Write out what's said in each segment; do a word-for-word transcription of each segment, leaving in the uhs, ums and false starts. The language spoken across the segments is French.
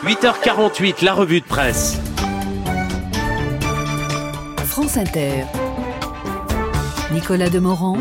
huit heures quarante-huit, la revue de presse. France Inter. Nicolas Demorand,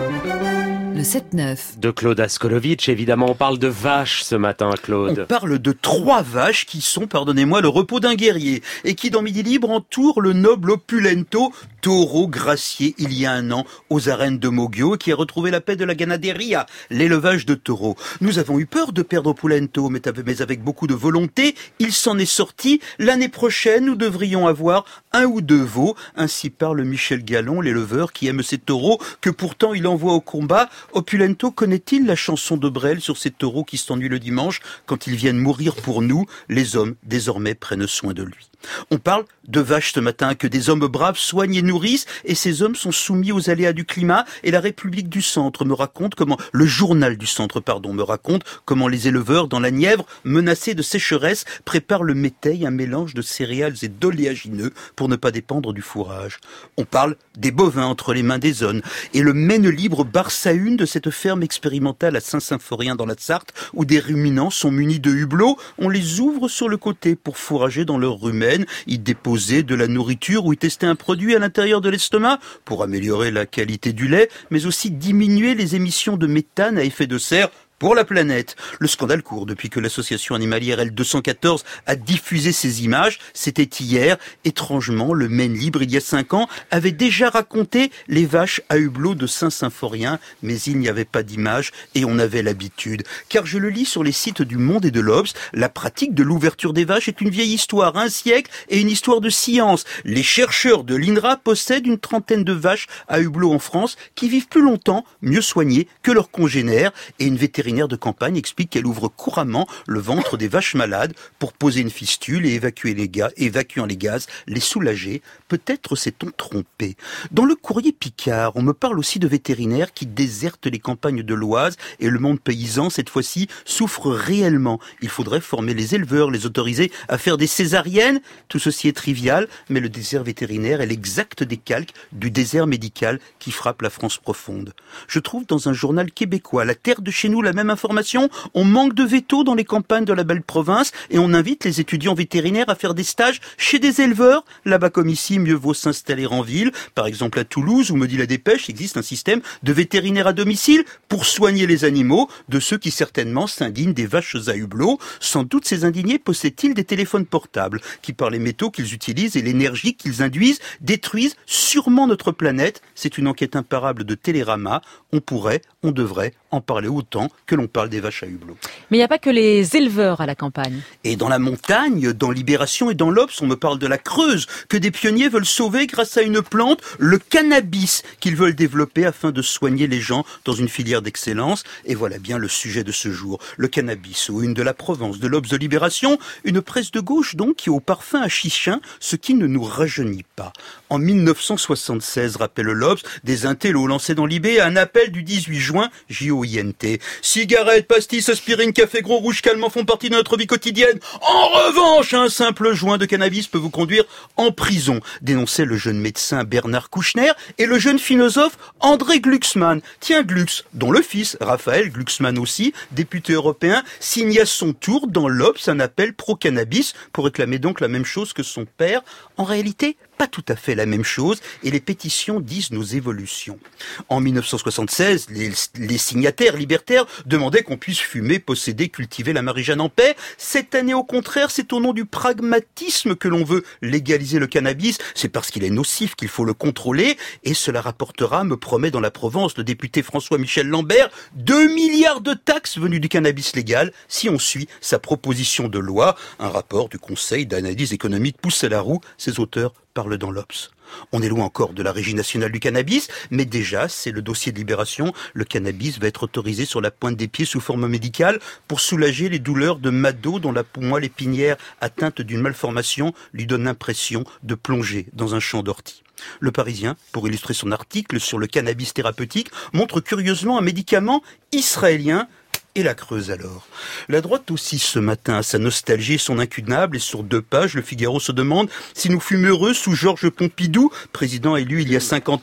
le sept neuf. De Claude Askolovitch, évidemment, on parle de vaches ce matin, Claude. On parle de trois vaches qui sont, pardonnez-moi, le repos d'un guerrier et qui, dans Midi Libre, entourent le noble Opulento, taureau gracié il y a un an aux arènes de Moggio, qui a retrouvé la paix de la ganaderia, l'élevage de taureaux. Nous avons eu peur de perdre Opulento, mais avec beaucoup de volonté, il s'en est sorti. L'année prochaine, nous devrions avoir un ou deux veaux. Ainsi parle Michel Gallon, l'éleveur qui aime ses taureaux, que pourtant il envoie au combat. Opulento connaît-il la chanson de Brel sur ces taureaux qui s'ennuient le dimanche quand ils viennent mourir pour nous? Les hommes, désormais, prennent soin de lui. On parle de vaches ce matin, que des hommes braves soignent et nourrissent, et ces hommes sont soumis aux aléas du climat, et la République du Centre me raconte comment, le journal du Centre, pardon, me raconte comment les éleveurs dans la Nièvre, menacés de sécheresse, préparent le méteil, un mélange de céréales et d'oléagineux pour ne pas dépendre du fourrage. On parle des bovins entre les mains des zones, et le Maine libre barre sa une de cette ferme expérimentale à Saint-Symphorien dans la Sarthe, où des ruminants sont munis de hublots, on les ouvre sur le côté pour fourrager dans leurs rumelles, y déposer de la nourriture ou y tester un produit à l'intérieur de l'estomac pour améliorer la qualité du lait, mais aussi diminuer les émissions de méthane à effet de serre pour la planète. Le scandale court depuis que l'association animalière L deux cent quatorze a diffusé ces images. C'était hier. Étrangement, le Maine libre, il y a cinq ans, avait déjà raconté les vaches à hublot de Saint-Symphorien, mais il n'y avait pas d'image et on avait l'habitude. Car je le lis sur les sites du Monde et de l'Obs, la pratique de l'ouverture des vaches est une vieille histoire, un siècle et une histoire de science. Les chercheurs de l'I N R A possèdent une trentaine de vaches à hublot en France qui vivent plus longtemps, mieux soignées que leurs congénères, et une vétérinaire de campagne explique qu'elle ouvre couramment le ventre des vaches malades pour poser une fistule et évacuer les gaz, évacuant les gaz, les soulager. Peut-être s'est-on trompé. Dans le courrier Picard, on me parle aussi de vétérinaires qui désertent les campagnes de l'Oise et le monde paysan, cette fois-ci, souffre réellement. Il faudrait former les éleveurs, les autoriser à faire des césariennes. Tout ceci est trivial, mais le désert vétérinaire est l'exact décalque du désert médical qui frappe la France profonde. Je trouve dans un journal québécois, La Terre de chez nous, la même information, on manque de vétos dans les campagnes de la belle province et on invite les étudiants vétérinaires à faire des stages chez des éleveurs. Là-bas comme ici, mieux vaut s'installer en ville. Par exemple à Toulouse, où me dit la dépêche, il existe un système de vétérinaires à domicile pour soigner les animaux de ceux qui certainement s'indignent des vaches à hublot. Sans doute ces indignés possèdent-ils des téléphones portables qui, par les métaux qu'ils utilisent et l'énergie qu'ils induisent, détruisent sûrement notre planète. C'est une enquête imparable de Télérama. On pourrait, on devrait en parler autant que l'on parle des vaches à hublot. Mais il n'y a pas que les éleveurs à la campagne. Et dans la montagne, dans Libération et dans l'Obs, on me parle de la Creuse, que des pionniers veulent sauver grâce à une plante, le cannabis, qu'ils veulent développer afin de soigner les gens dans une filière d'excellence. Et voilà bien le sujet de ce jour, le cannabis, aux une de la Provence, de l'Obs de Libération, une presse de gauche donc qui au parfum à chichin, ce qui ne nous rajeunit pas. En mille neuf cent soixante-seize, rappelle l'Obs, des intellos lancés dans Libé un appel du dix-huit juin, J O I N T. Cigarettes, pastilles, aspirine, café gros, rouge, calmant font partie de notre vie quotidienne. En revanche, un simple joint de cannabis peut vous conduire en prison, dénonçait le jeune médecin Bernard Kouchner et le jeune philosophe André Glucksmann. Tiens, Glux, dont le fils, Raphaël Glucksmann aussi, député européen, signe à son tour dans l'Obs un appel pro-cannabis pour réclamer donc la même chose que son père. En réalité, pas tout à fait la même chose, et les pétitions disent nos évolutions. En mille neuf cent soixante-seize, les, les signataires libertaires demandaient qu'on puisse fumer, posséder, cultiver la Marie-Jeanne en paix. Cette année, au contraire, c'est au nom du pragmatisme que l'on veut légaliser le cannabis. C'est parce qu'il est nocif qu'il faut le contrôler, et cela rapportera, me promet dans la Provence le député François-Michel Lambert, deux milliards de taxes venues du cannabis légal, si on suit sa proposition de loi. Un rapport du Conseil d'analyse économique pousse à la roue, ses auteurs parle dans l'Obs. On est loin encore de la Régie nationale du cannabis, mais déjà, c'est le dossier de Libération. Le cannabis va être autorisé sur la pointe des pieds sous forme médicale pour soulager les douleurs de Mado dont la moelle épinière atteinte d'une malformation lui donne l'impression de plonger dans un champ d'ortie. Le Parisien, pour illustrer son article sur le cannabis thérapeutique, montre curieusement un médicament israélien. Et la Creuse alors. La droite aussi ce matin a sa nostalgie et son incunable, et sur deux pages, le Figaro se demande si nous fûmes heureux sous Georges Pompidou, président élu il y a cinquante ans,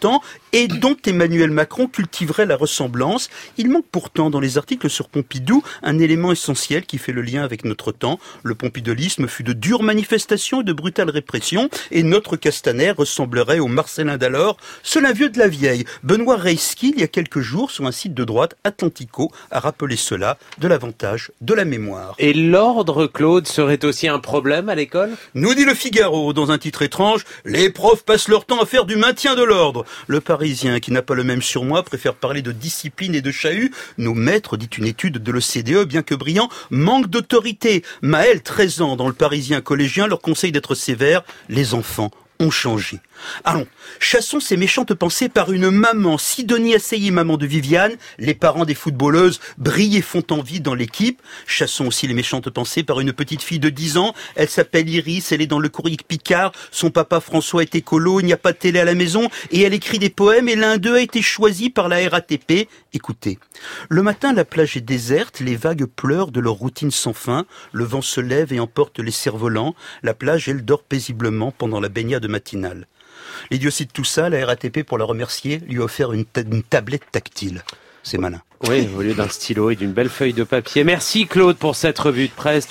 et dont Emmanuel Macron cultiverait la ressemblance. Il manque pourtant dans les articles sur Pompidou un élément essentiel qui fait le lien avec notre temps. Le pompidolisme fut de dures manifestations et de brutales répressions, et notre Castaner ressemblerait au Marcellin d'alors, seul un vieux de la vieille. Benoît Reisky, il y a quelques jours, sur un site de droite, Atlantico, a rappelé cela de l'avantage de la mémoire. Et l'ordre, Claude, serait aussi un problème à l'école ? Nous dit le Figaro, dans un titre étrange, « Les profs passent leur temps à faire du maintien de l'ordre ». Le Parisien, qui n'a pas le même surmoi, préfère parler de discipline et de chahut. Nos maîtres, dit une étude de l'O C D E, bien que brillant, manquent d'autorité. Maël, treize ans, dans le Parisien collégien, leur conseille d'être sévère. Les enfants ont changé. Allons, chassons ces méchantes pensées par une maman. Sidonie Assayé, maman de Viviane, les parents des footballeuses brillent et font envie dans l'équipe. Chassons aussi les méchantes pensées par une petite fille de dix ans. Elle s'appelle Iris, elle est dans le courrier Picard. Son papa François est écolo, il n'y a pas de télé à la maison et elle écrit des poèmes et l'un d'eux a été choisi par la R A T P. Écoutez, le matin la plage est déserte, les vagues pleurent de leur routine sans fin. Le vent se lève et emporte les cerfs-volants. La plage, elle dort paisiblement pendant la baignade matinale. L'idiotie de tout ça, la R A T P, pour la remercier, lui a offert une, ta- une tablette tactile. C'est malin. Oui, au lieu d'un stylo et d'une belle feuille de papier. Merci Claude pour cette revue de presse.